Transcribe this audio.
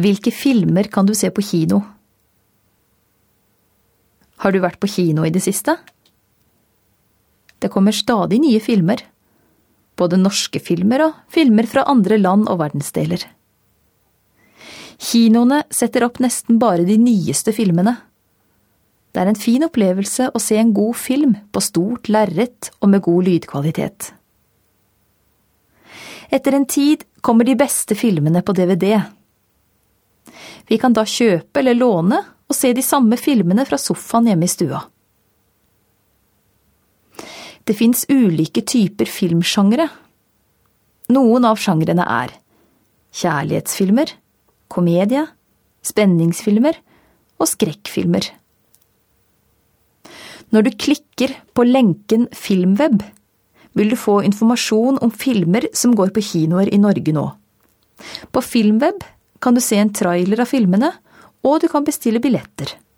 Hvilke filmer kan du se på kino? Har du vært på kino i det siste? Det kommer stadig nye filmer. Både norske filmer og filmer fra andre land og verdensdeler. Kinoene setter opp nesten bare de nyeste filmene. Det en fin opplevelse å se en god film på stort lerret og med god lydkvalitet. Etter en tid kommer de beste filmene på DVD. Vi kan da kjøpe eller låne og se de samme filmene fra sofaen hjemme i stua. Det finnes ulike typer filmsjangre. Noen av sjangrene kjærlighetsfilmer, komedie, spenningsfilmer og skrekkfilmer. Når du klikker på lenken Filmweb, vil du få informasjon om filmer som går på kinoer i Norge nå. På Filmweb kan du se en trailer av filmene, og du kan bestille billetter.